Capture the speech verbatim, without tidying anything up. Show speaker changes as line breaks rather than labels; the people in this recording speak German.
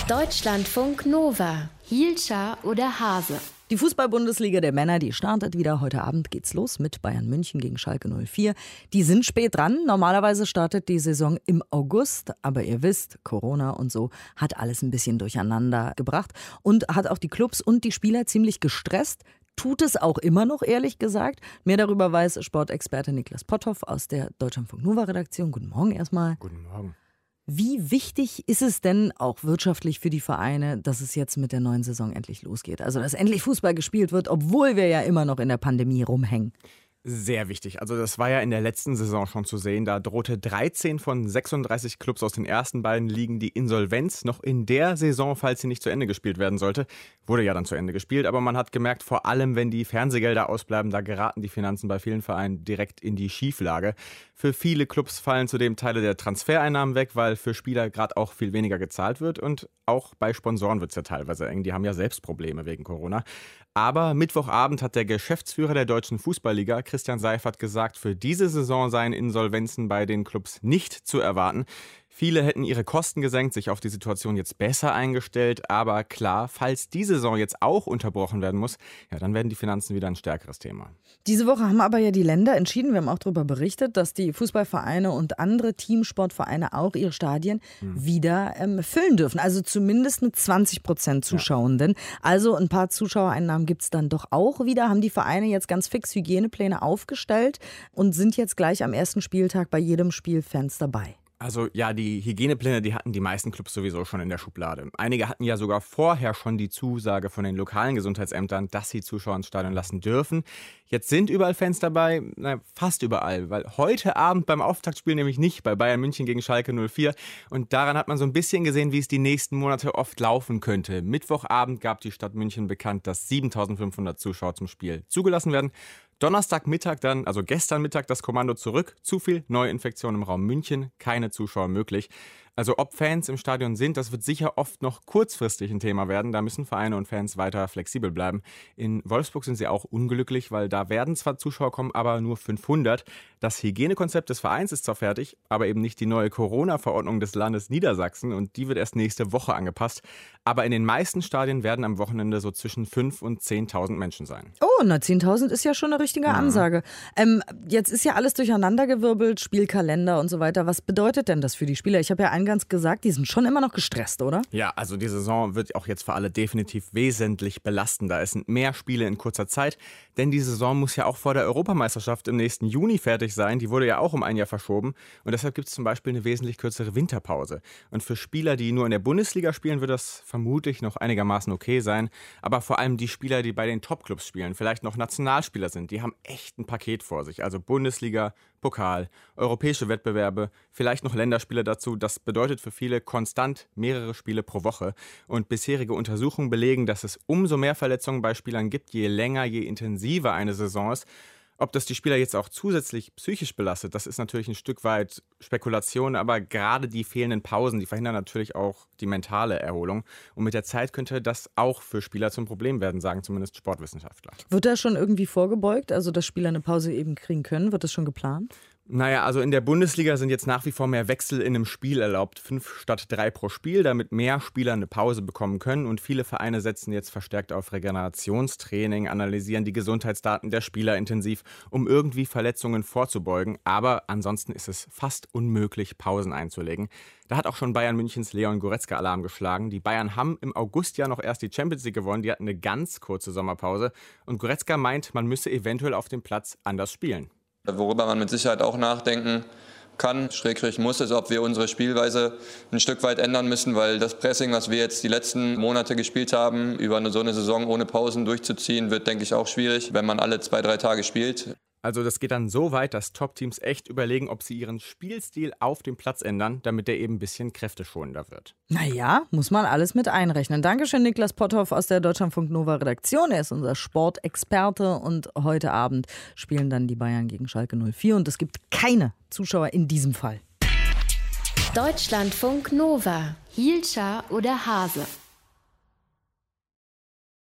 Deutschlandfunk Nova. Hielscher oder Hase?
Die Fußball-Bundesliga der Männer, die startet wieder. Heute Abend geht's los mit Bayern München gegen Schalke null vier. Die sind spät dran. Normalerweise startet die Saison im August. Aber ihr wisst, Corona und so hat alles ein bisschen durcheinander gebracht. Und hat auch die Clubs und die Spieler ziemlich gestresst. Tut es auch immer noch, ehrlich gesagt. Mehr darüber weiß Sportexperte Niklas Potthoff aus der Deutschlandfunk Nova-Redaktion. Guten Morgen erstmal.
Guten Morgen.
Wie wichtig ist es denn auch wirtschaftlich für die Vereine, dass es jetzt mit der neuen Saison endlich losgeht? Also, dass endlich Fußball gespielt wird, obwohl wir ja immer noch in der Pandemie rumhängen.
Sehr wichtig. Also das war ja in der letzten Saison schon zu sehen. Da drohte dreizehn von sechsunddreißig Clubs aus den ersten beiden Ligen die Insolvenz noch in der Saison, falls sie nicht zu Ende gespielt werden sollte. Wurde ja dann zu Ende gespielt, aber man hat gemerkt, vor allem wenn die Fernsehgelder ausbleiben, da geraten die Finanzen bei vielen Vereinen direkt in die Schieflage. Für viele Clubs fallen zudem Teile der Transfereinnahmen weg, weil für Spieler gerade auch viel weniger gezahlt wird. Und auch bei Sponsoren wird es ja teilweise eng. Die haben ja selbst Probleme wegen Corona. Aber Mittwochabend hat der Geschäftsführer der Deutschen Fußballliga, Christian Seifert, gesagt, für diese Saison seien Insolvenzen bei den Clubs nicht zu erwarten. Viele hätten ihre Kosten gesenkt, sich auf die Situation jetzt besser eingestellt. Aber klar, falls die Saison jetzt auch unterbrochen werden muss, ja, dann werden die Finanzen wieder ein stärkeres Thema.
Diese Woche haben aber ja die Länder entschieden, wir haben auch darüber berichtet, dass die Fußballvereine und andere Teamsportvereine auch ihre Stadien hm. wieder ähm, füllen dürfen. Also zumindest mit zwanzig Prozent Zuschauenden. Ja. Also ein paar Zuschauereinnahmen gibt es dann doch auch wieder. Haben die Vereine jetzt ganz fix Hygienepläne aufgestellt und sind jetzt gleich am ersten Spieltag bei jedem Spiel Fans dabei.
Also ja, die Hygienepläne, die hatten die meisten Clubs sowieso schon in der Schublade. Einige hatten ja sogar vorher schon die Zusage von den lokalen Gesundheitsämtern, dass sie Zuschauer ins Stadion lassen dürfen. Jetzt sind überall Fans dabei, na, fast überall, weil heute Abend beim Auftaktspiel nämlich nicht, bei Bayern München gegen Schalke null vier. Und daran hat man so ein bisschen gesehen, wie es die nächsten Monate oft laufen könnte. Mittwochabend gab die Stadt München bekannt, dass siebentausendfünfhundert Zuschauer zum Spiel zugelassen werden. Donnerstagmittag dann, also gestern Mittag, das Kommando zurück. Zu viel Neuinfektion im Raum München, keine Zuschauer möglich. Also ob Fans im Stadion sind, das wird sicher oft noch kurzfristig ein Thema werden. Da müssen Vereine und Fans weiter flexibel bleiben. In Wolfsburg sind sie auch unglücklich, weil da werden zwar Zuschauer kommen, aber nur fünfhundert. Das Hygienekonzept des Vereins ist zwar fertig, aber eben nicht die neue Corona-Verordnung des Landes Niedersachsen. Und die wird erst nächste Woche angepasst. Aber in den meisten Stadien werden am Wochenende so zwischen fünftausend und zehntausend Menschen sein.
Oh, na zehntausend ist ja schon eine richtige Ansage. Ähm, jetzt ist ja alles durcheinandergewirbelt, Spielkalender und so weiter. Was bedeutet denn das für die Spieler? Ich habe ja eingangs gesagt, die sind schon immer noch gestresst, oder?
Ja, also die Saison wird auch jetzt für alle definitiv wesentlich belastender. Es sind mehr Spiele in kurzer Zeit, denn die Saison muss ja auch vor der Europameisterschaft im nächsten Juni fertig sein. Die wurde ja auch um ein Jahr verschoben und deshalb gibt es zum Beispiel eine wesentlich kürzere Winterpause. Und für Spieler, die nur in der Bundesliga spielen, wird das vermutlich noch einigermaßen okay sein. Aber vor allem die Spieler, die bei den Topclubs spielen, vielleicht noch Nationalspieler sind, die haben echt ein Paket vor sich. Also Bundesliga, Pokal, europäische Wettbewerbe, vielleicht noch Länderspiele dazu. Das bedeutet für viele konstant mehrere Spiele pro Woche. Und bisherige Untersuchungen belegen, dass es umso mehr Verletzungen bei Spielern gibt, je länger, je intensiver eine Saison ist. Ob das die Spieler jetzt auch zusätzlich psychisch belastet, das ist natürlich ein Stück weit Spekulation, aber gerade die fehlenden Pausen, die verhindern natürlich auch die mentale Erholung. Und mit der Zeit könnte das auch für Spieler zum Problem werden, sagen zumindest Sportwissenschaftler.
Wird da schon irgendwie vorgebeugt, also dass Spieler eine Pause eben kriegen können? Wird das schon geplant?
Naja, also in der Bundesliga sind jetzt nach wie vor mehr Wechsel in einem Spiel erlaubt. Fünf statt drei pro Spiel, damit mehr Spieler eine Pause bekommen können. Und viele Vereine setzen jetzt verstärkt auf Regenerationstraining, analysieren die Gesundheitsdaten der Spieler intensiv, um irgendwie Verletzungen vorzubeugen. Aber ansonsten ist es fast unmöglich, Pausen einzulegen. Da hat auch schon Bayern Münchens Leon Goretzka Alarm geschlagen. Die Bayern haben im August ja noch erst die Champions League gewonnen. Die hatten eine ganz kurze Sommerpause. Und Goretzka meint, man müsse eventuell auf dem Platz anders spielen.
Worüber man mit Sicherheit auch nachdenken kann, schrägstrich muss, ist, ob wir unsere Spielweise ein Stück weit ändern müssen, weil das Pressing, was wir jetzt die letzten Monate gespielt haben, über eine, so eine Saison ohne Pausen durchzuziehen, wird, denke ich, auch schwierig, wenn man alle zwei, drei Tage spielt.
Also das geht dann so weit, dass Top-Teams echt überlegen, ob sie ihren Spielstil auf dem Platz ändern, damit der eben ein bisschen kräfteschonender wird.
Naja, muss man alles mit einrechnen. Dankeschön, Niklas Potthoff aus der Deutschlandfunk Nova Redaktion. Er ist unser Sportexperte und heute Abend spielen dann die Bayern gegen Schalke null vier und es gibt keine Zuschauer in diesem Fall.
Deutschlandfunk Nova. Hielscher oder Hase?